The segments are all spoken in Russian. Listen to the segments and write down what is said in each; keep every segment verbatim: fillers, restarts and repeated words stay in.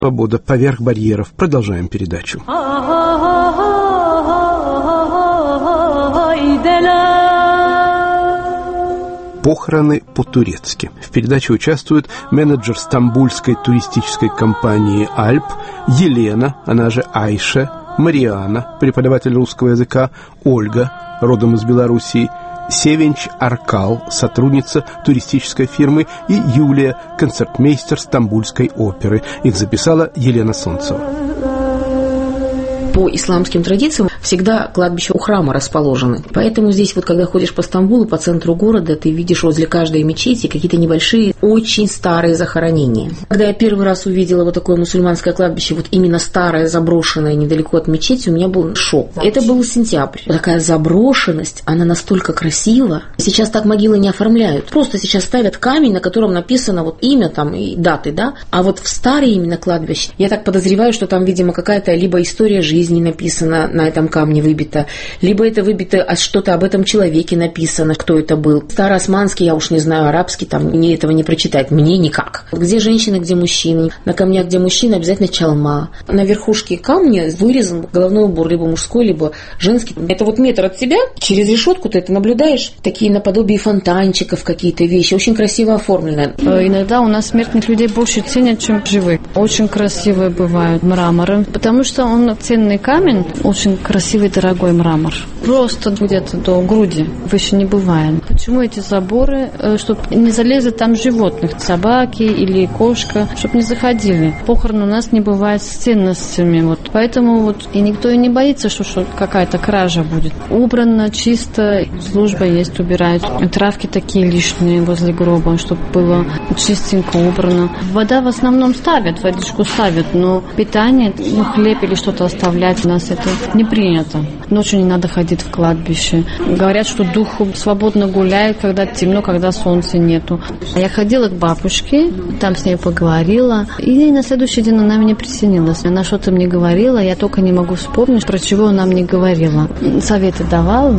Свобода поверх барьеров. Продолжаем передачу. Похороны по-турецки. В передаче участвует менеджер стамбульской туристической компании «Альп» Елена, она же Айша, Мариана, преподаватель русского языка, Ольга, родом из Белоруссии, Севенч Аркал, сотрудница туристической фирмы, и Юлия, концертмейстер Стамбульской оперы. Их записала Елена Солнцева. По исламским традициям всегда кладбища у храма расположены. Поэтому здесь вот, когда ходишь по Стамбулу, по центру города, ты видишь возле каждой мечети какие-то небольшие, очень старые захоронения. Когда я первый раз увидела вот такое мусульманское кладбище, вот именно старое, заброшенное, недалеко от мечети, у меня был шок. Это был сентябрь. Такая заброшенность, она настолько красива. Сейчас так могилы не оформляют. Просто сейчас ставят камень, на котором написано вот имя там и даты, да. А вот в старые именно кладбища, я так подозреваю, что там, видимо, какая-то либо история жизни не написано, на этом камне выбито, либо это выбито, а что-то об этом человеке написано, кто это был. Староосманский, я уж не знаю, арабский, там мне этого не прочитать, мне никак. Где женщины, где мужчины. На камнях, где мужчина, обязательно чалма. На верхушке камня вырезан головной убор, либо мужской, либо женский. Это вот метр от тебя, через решетку ты это наблюдаешь, такие наподобие фонтанчиков какие-то вещи, очень красиво оформленные. Иногда у нас смертных людей больше ценят, чем живых. Очень красивые бывают мраморы, потому что он ценный камень, очень красивый, дорогой мрамор. Просто где-то до груди, выше не бывает. Почему эти заборы? Чтобы не залезли там животных, собаки или кошка, чтобы не заходили. Похорон у нас не бывает с ценностями, вот. Поэтому вот и никто и не боится, что, что какая-то кража будет. Убрано, чисто, служба есть, убирают. Травки такие лишние возле гроба, чтобы было чистенько убрано. Вода в основном ставят, водичку ставят, но питание, ну, хлеб или что-то оставлять у нас это не принято. Ночью не надо ходить в кладбище. Говорят, что дух свободно гуляет, когда темно, когда солнца нету. Я ходила к бабушке, там с ней поговорила, и на следующий день она мне присоединилась. Она что-то мне говорила, я только не могу вспомнить, про чего она мне говорила. Советы давала.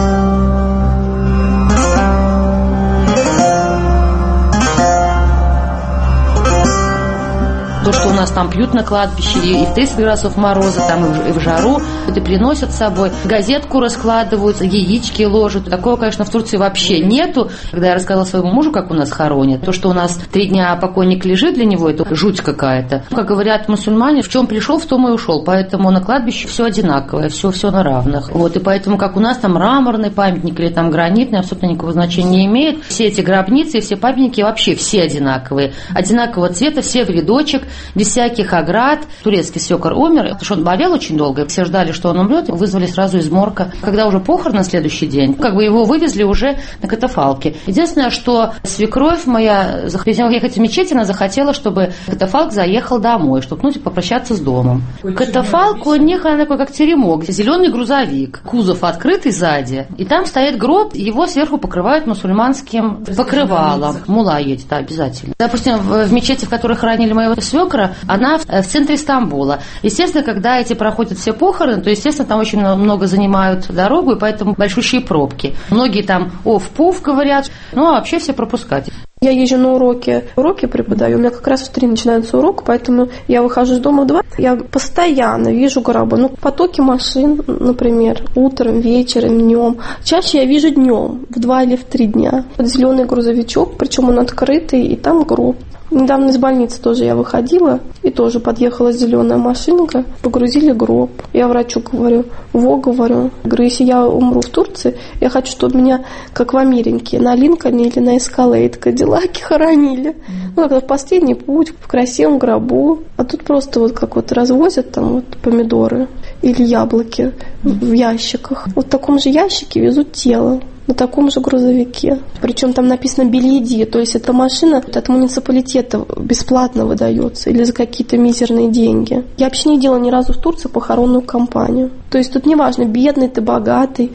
То, что у нас там пьют на кладбище, и в тридцать градусов мороза, там и в, и в жару, это приносят с собой. Газетку раскладывают, яички ложат. Такого, конечно, в Турции вообще нету. Когда я рассказала своему мужу, как у нас хоронят, то, что у нас три дня покойник лежит, для него это жуть какая-то. Как говорят мусульмане, в чем пришел, в том и ушел. Поэтому на кладбище все одинаковое, все, все на равных. Вот, и поэтому, как у нас там мраморный памятник или там гранитный, абсолютно никакого значения не имеет. Все эти гробницы и все памятники вообще все одинаковые. Одинакового цвета, все в рядочек, без всяких оград. Турецкий свекор умер, потому что он болел очень долго. Все ждали, что он умрет, вызвали сразу из морга. Когда уже похорон на следующий день, как бы его вывезли уже на катафалке. Единственное, что свекровь моя, перед тем, как ехать в мечеть, она захотела, чтобы катафалк заехал домой, чтобы, ну, типа, попрощаться с домом. Катафалк у них, она такой, как теремок, зеленый грузовик, кузов открытый сзади, и там стоит гроб, его сверху покрывают мусульманским покрывалом. Мула едет, да, обязательно. Допустим, в мечети, в которой хоронили моего свекра, она в центре Стамбула. Естественно, когда эти проходят все похороны, то, естественно, там очень много занимают дорогу, и поэтому большущие пробки. Многие там оф-пуф говорят, ну, а вообще все пропускать. Я езжу на уроки, уроки преподаю, у меня как раз в три начинается урок, поэтому я выхожу из дома в два, я постоянно вижу гробы, ну, потоки машин, например, утром, вечером, днем. Чаще я вижу днем, в два или в три дня. Вот зеленый грузовичок, причем он открытый, и там гроб. Недавно из больницы тоже я выходила, и тоже подъехала зеленая машинка, погрузили гроб. Я врачу говорю, во, говорю, говорю, если я умру в Турции, я хочу, чтобы меня, как в Америке, на Линкольне или на Эскалейд Кадиллаке хоронили. Ну, как в последний путь, в красивом гробу. А тут просто вот как вот развозят там вот помидоры или яблоки в ящиках. Вот в таком же ящике везут тело. На таком же грузовике. Причем там написано «Бельеди», то есть эта машина от муниципалитета бесплатно выдается или за какие-то мизерные деньги. Я вообще не делала ни разу в Турции похоронную кампанию. То есть тут не важно, бедный ты, богатый.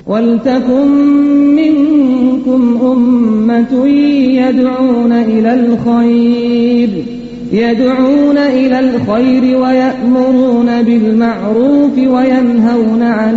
يدعون إلى الخير ويأمرون بالمعروف وينهون عن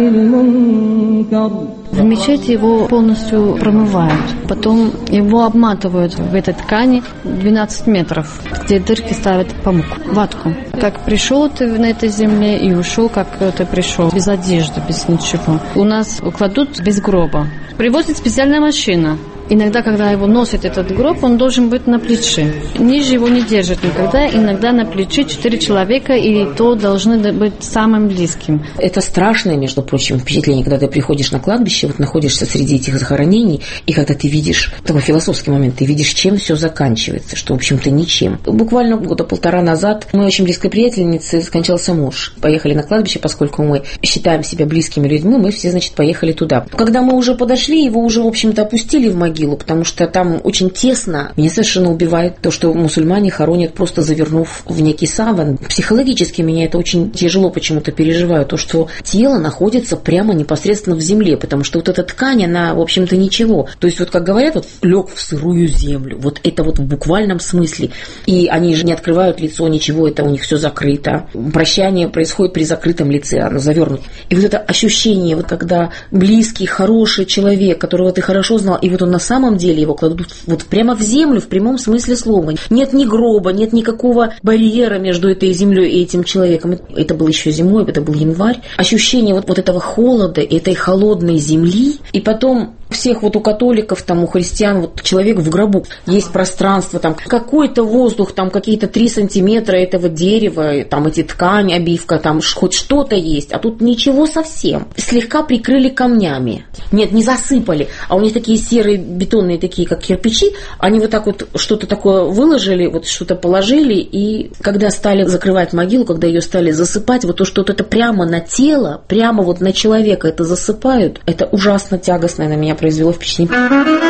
المنكر. В мечети его полностью промывают, потом его обматывают в этой ткани двенадцать метров, где дырки ставят памук, ватку. Как пришел ты на этой земле и ушел, как ты пришел, без одежды, без ничего. У нас кладут без гроба. Привозит специальная машина. Иногда, когда его носит этот гроб, он должен быть на плече. Ниже его не держат никогда. Иногда на плече четыре человека, и то должны быть самым близким. Это страшное, между прочим, впечатление, когда ты приходишь на кладбище, вот находишься среди этих захоронений, и когда ты видишь, такой философский момент, ты видишь, чем все заканчивается, что, в общем-то, ничем. Буквально года полтора назад у моей очень близкой приятельницы скончался муж. Поехали на кладбище, поскольку мы считаем себя близкими людьми, мы все, значит, поехали туда. Когда мы уже подошли, его уже, в общем-то, опустили в могилу, потому что там очень тесно. Меня совершенно убивает то, что мусульмане хоронят, просто завернув в некий саван. Психологически меня это очень тяжело почему-то переживаю, то, что тело находится прямо непосредственно в земле, потому что вот эта ткань, она, в общем-то, ничего. То есть, вот как говорят, вот лег в сырую землю. Вот это вот в буквальном смысле. И они же не открывают лицо, ничего, это у них все закрыто. Прощание происходит при закрытом лице, оно завернуто. И вот это ощущение, вот когда близкий, хороший человек, которого ты хорошо знал, и вот он на самом деле его кладут вот прямо в землю в прямом смысле слова. Нет ни гроба, нет никакого барьера между этой землей и этим человеком. Это было еще зимой, это был январь. Ощущение вот, вот этого холода, этой холодной земли. И потом всех вот у католиков, там, у христиан, вот человек в гробу, есть пространство, там какой-то воздух, там какие-то три сантиметра этого дерева, там эти ткань, обивка, там хоть что-то есть, а тут ничего совсем. Слегка прикрыли камнями. Нет, не засыпали, а у них такие серые бетонные, такие как кирпичи, они вот так вот что-то такое выложили, вот что-то положили, и когда стали закрывать могилу, когда ее стали засыпать, вот то, что вот это прямо на тело, прямо вот на человека это засыпают, это ужасно тягостное на меня произвело впечатление.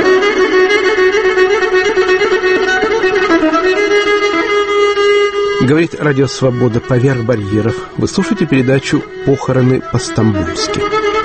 Говорит Радио Свобода поверх барьеров. Вы слушаете передачу «Похороны по-стамбульски».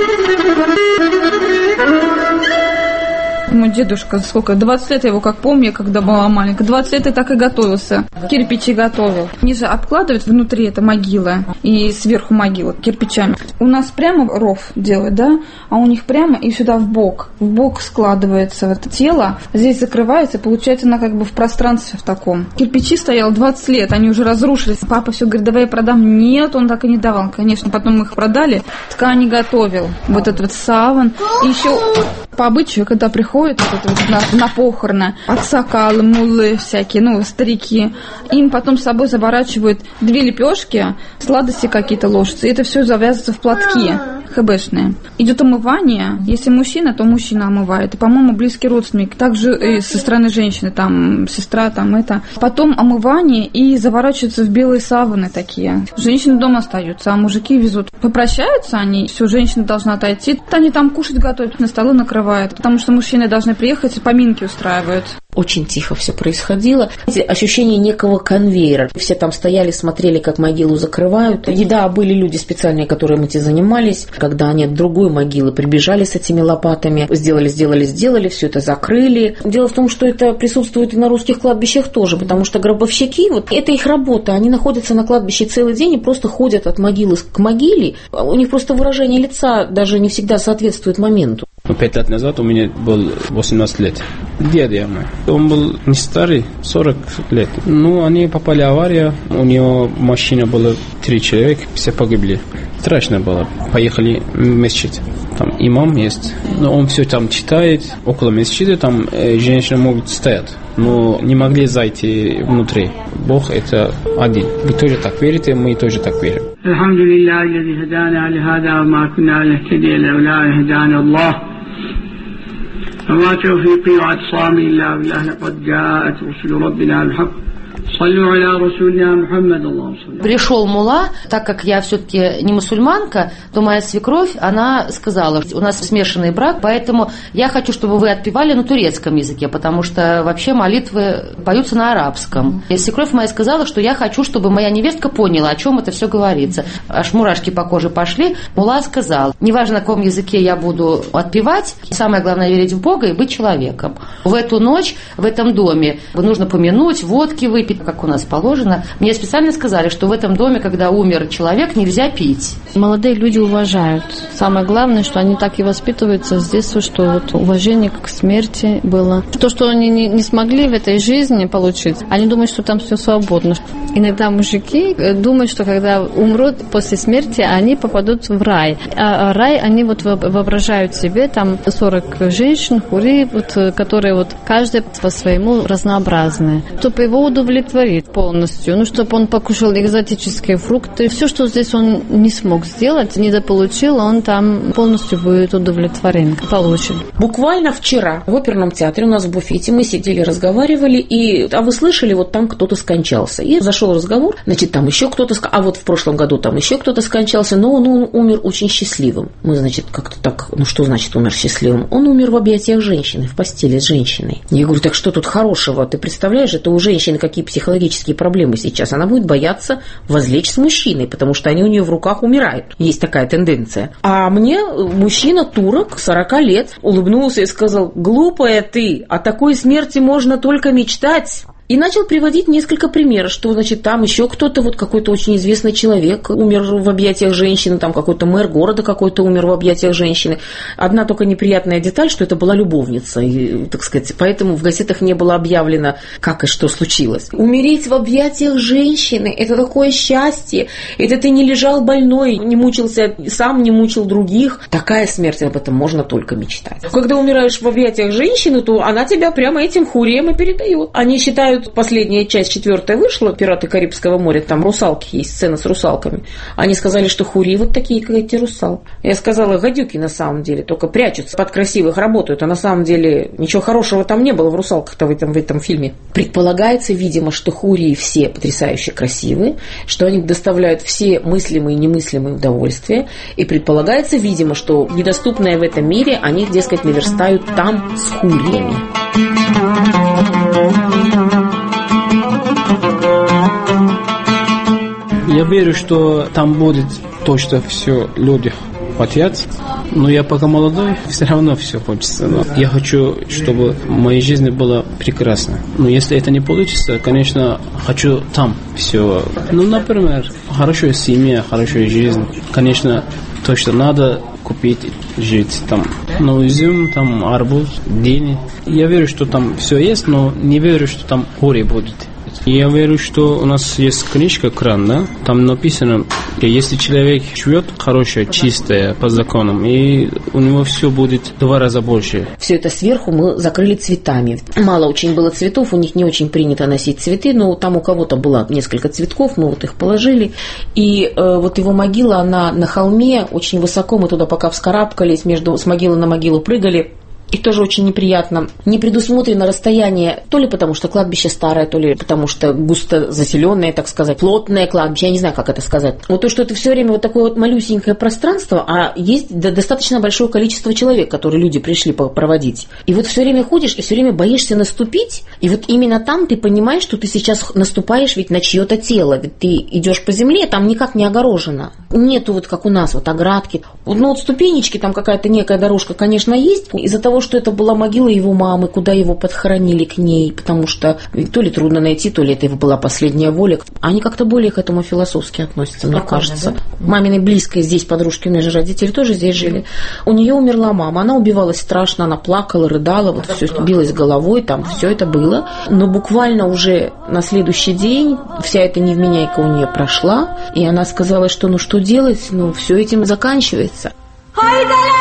Мой дедушка, сколько, двадцать лет я его как помню, когда была маленькая, двадцать лет и так и готовился, кирпичи готовил. Они же обкладывают внутри это могила и сверху могила кирпичами. У нас прямо ров делают, да, а у них прямо и сюда в бок, в бок складывается это тело, здесь закрывается, получается она как бы в пространстве в таком. Кирпичи стоял двадцать лет, они уже разрушились. Папа все говорит, давай я продам. Нет, он так и не давал. Конечно, потом мы их продали, ткани готовил, вот этот вот саван. И еще по обычаю, когда приходят вот это вот на, на похороны, аксакалы, муллы всякие, ну, старики, им потом с собой заворачивают две лепешки, сладости какие-то ложатся, и это все завязывается в платки хэбэшные. Идет омывание, если мужчина, то мужчина омывает, и, по-моему, близкий родственник, также и со стороны женщины, там, сестра, там, это. Потом омывание и заворачиваются в белые саваны такие. Женщины дома остаются, а мужики везут. Попрощаются они, все, женщина должна отойти, они там кушать готовят, на столы накрывают, потому что мужчины должны приехать и поминки устраивают. Очень тихо все происходило. Ощущение некого конвейера. Все там стояли, смотрели, как могилу закрывают. И да, были люди специальные, которые этим занимались. Когда они от другой могилы прибежали с этими лопатами, сделали, сделали, сделали, все это закрыли. Дело в том, что это присутствует и на русских кладбищах тоже, потому что гробовщики, вот это их работа. Они находятся на кладбище целый день и просто ходят от могилы к могиле. У них просто выражение лица даже не всегда соответствует моменту. Пять лет назад у меня был восемнадцать лет. Дед я мой. Он был не старый, сорок лет. Ну, они попали в аварию. У него машина была три человека, все погибли. Страшно было. Поехали в мечеть. Там имам есть. Но он все там читает. Около мечети там э, женщины могут стоять. Но не могли зайти внутри. Бог это один. Вы тоже так верите, мы тоже так верим. وما توفيقي واعتصامي إلا بالله لقد جاءت رسل ربنا بالحق صلوا على رسولنا محمد اللهم صل. Пришел мулла, так как я все-таки не мусульманка, то моя свекровь, она сказала, у нас смешанный брак, поэтому я хочу, чтобы вы отпевали на турецком языке, потому что вообще молитвы поются на арабском. И свекровь моя сказала, что я хочу, чтобы моя невестка поняла, о чем это все говорится. Аж мурашки по коже пошли. Мулла сказал, неважно, на каком языке я буду отпевать, самое главное верить в Бога и быть человеком. В эту ночь в этом доме нужно помянуть, водки выпить, пить, как у нас положено. Мне специально сказали, что в этом доме, когда умер человек, нельзя пить. Молодые люди уважают. Самое главное, что они так и воспитываются с детства, что вот уважение к смерти было. То, что они не, не смогли в этой жизни получить, они думают, что там все свободно. Иногда мужики думают, что когда умрут после смерти, они попадут в рай. А рай они вот воображают себе, там сорок женщин, хури, вот, которые вот каждая по-своему разнообразная. Чтобы его удовлетворить полностью, ну, чтобы он покушал экзотические фрукты. Все, что здесь он не смог сделать, недополучил, он там полностью будет удовлетворен, получен. Буквально вчера в оперном театре у нас в буфете мы сидели, разговаривали, и, а вы слышали, вот там кто-то скончался. И зашел разговор, значит, там еще кто-то, а вот в прошлом году там еще кто-то скончался, но он, он умер очень счастливым. Мы, значит, как-то так, ну что значит умер счастливым? Он умер в объятиях женщины, в постели с женщиной. Я говорю, так что тут хорошего? Ты представляешь, это у женщины какие психологические проблемы сейчас? Она будет бояться возлечь с мужчиной, потому что они у нее в руках умирают. Есть такая тенденция. А мне мужчина, турок, сорок лет, улыбнулся и сказал: глупая ты, о такой смерти можно только мечтать. И начал приводить несколько примеров, что, значит, там еще кто-то, вот какой-то очень известный человек умер в объятиях женщины, там какой-то мэр города какой-то умер в объятиях женщины. Одна только неприятная деталь, что это была любовница, и, так сказать, поэтому в газетах не было объявлено, как и что случилось. Умереть в объятиях женщины – это такое счастье, это ты не лежал больной, не мучился, сам не мучил других. Такая смерть, об этом можно только мечтать. Когда умираешь в объятиях женщины, то она тебя прямо этим хуриям и передает. Они считают, последняя часть, четвертая вышла, «Пираты Карибского моря», там русалки есть, сцена с русалками. Они сказали, что хури вот такие, как эти русалки. Я сказала, гадюки на самом деле, только прячутся, под красивых работают, а на самом деле ничего хорошего там не было в русалках-то в этом, в этом фильме. Предполагается, видимо, что хури все потрясающе красивые, что они доставляют все мыслимые и немыслимые удовольствия, и предполагается, видимо, что недоступное в этом мире они, дескать, наверстают там с хуриями. Я верю, что там будет то, что все люди хотят, но я пока молодой, все равно все хочется. Но я хочу, чтобы в моей жизни было прекрасно. Но если это не получится, конечно, хочу там все. Ну, например, хорошая семья, хорошая жизнь. Конечно, то, что надо купить, жить там. Ну, изюм, там, арбуз, дыни. Я верю, что там все есть, но не верю, что там горе будет. Я верю, что у нас есть книжка «Кран», да? Там написано, если человек живет хорошее, чистое, по законам, и у него все будет в два раза больше. Все это сверху мы закрыли цветами. Мало очень было цветов, у них не очень принято носить цветы, но там у кого-то было несколько цветков, мы вот их положили. И э, вот его могила, она на холме, очень высоко, мы туда пока вскарабкались, между, с могилы на могилу прыгали. И тоже очень неприятно. Не предусмотрено расстояние, то ли потому, что кладбище старое, то ли потому, что густо заселенное, так сказать, плотное кладбище, я не знаю, как это сказать. Вот то, что это все время вот такое вот малюсенькое пространство, а есть достаточно большое количество человек, которые люди пришли проводить. И вот все время ходишь, и все время боишься наступить, и вот именно там ты понимаешь, что ты сейчас наступаешь ведь на чье-то тело, ведь ты идешь по земле, там никак не огорожено. Нету вот как у нас, вот оградки. Ну вот ступенечки, там какая-то некая дорожка, конечно, есть, из-за того, что это была могила его мамы, куда его подхоронили к ней, потому что то ли трудно найти, то ли это его была последняя воля. Они как-то более к этому философски относятся, мне Спокойно, кажется. Да? Маминой близкой здесь подружки, у меня же родители тоже здесь жили. У нее умерла мама, она убивалась страшно, она плакала, рыдала, вот все, билась головой, там все это было. Но буквально уже на следующий день вся эта невменяйка у нее прошла, и она сказала, что ну что делать, ну все этим заканчивается. Ай, да!